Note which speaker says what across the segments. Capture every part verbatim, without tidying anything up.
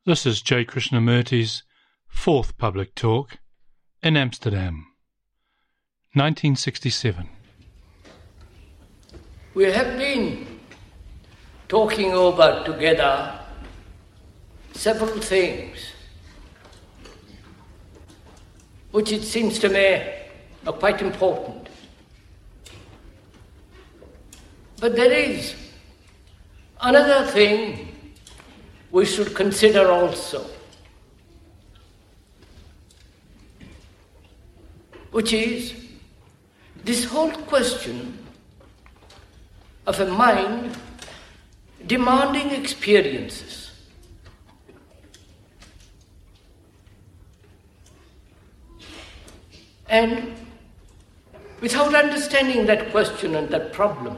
Speaker 1: This is J. Krishnamurti's fourth public talk in Amsterdam, nineteen sixty-seven.
Speaker 2: We have been talking over together several things which it seems to me are quite important. But there is another thing we should consider also, which is this whole question of a mind demanding experiences. And without understanding that question and that problem,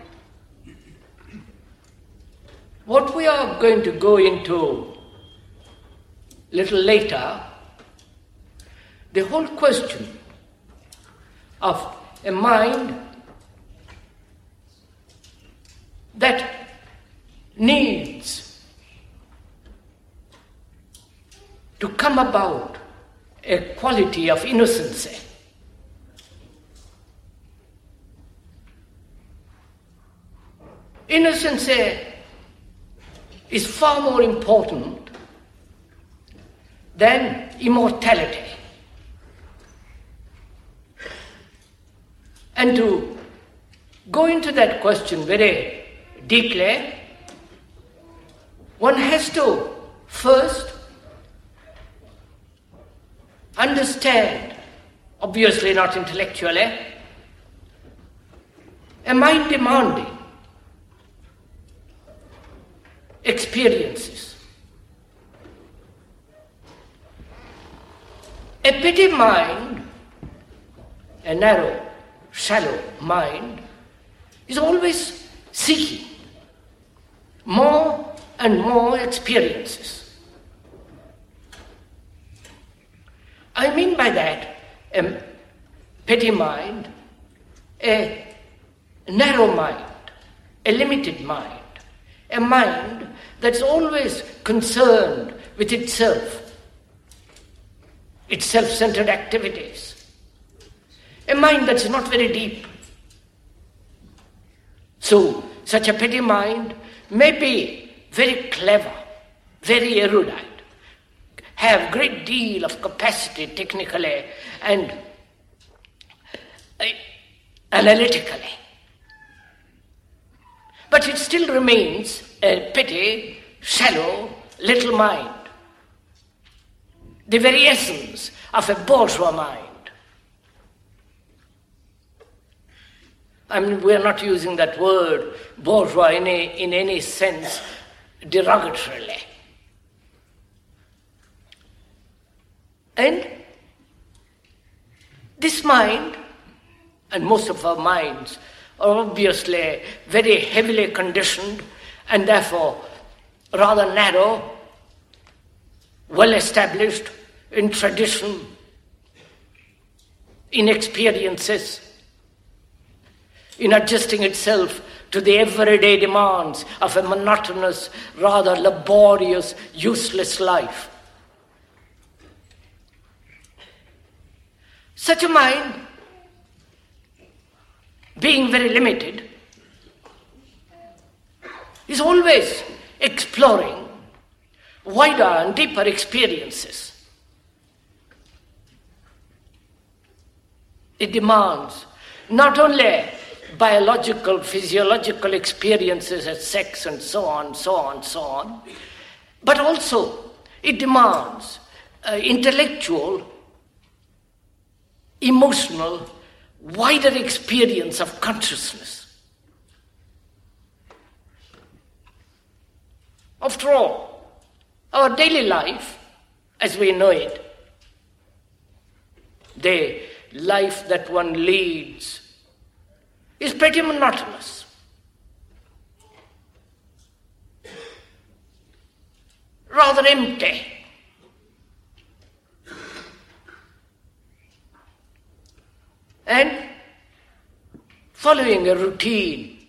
Speaker 2: what we are going to go into a little later, the whole question of a mind that needs to come about a quality of innocency. Innocency is far more important than immortality. And to go into that question very deeply, one has to first understand, obviously not intellectually, a mind demanding experiences. A petty mind, a narrow, shallow mind, is always seeking more and more experiences. I mean by that a petty mind, a narrow mind, a limited mind, a mind that's always concerned with itself, its self-centered activities, a mind that's not very deep. So, such a petty mind may be very clever, very erudite, have great deal of capacity technically and uh, analytically. But it still remains a petty, shallow, little mind, the very essence of a bourgeois mind. I mean, we are not using that word bourgeois in, a, in any sense derogatorily. And this mind, and most of our minds, are obviously very heavily conditioned and therefore rather narrow, well established in tradition, in experiences, in adjusting itself to the everyday demands of a monotonous, rather laborious, useless life. Such a mind, being very limited, is always exploring wider and deeper experiences. It demands not only biological, physiological experiences as sex and so on, so on, so on, but also it demands uh, intellectual, emotional, wider experience of consciousness. After all, our daily life, as we know it, the life that one leads, is pretty monotonous. Rather empty. And following a routine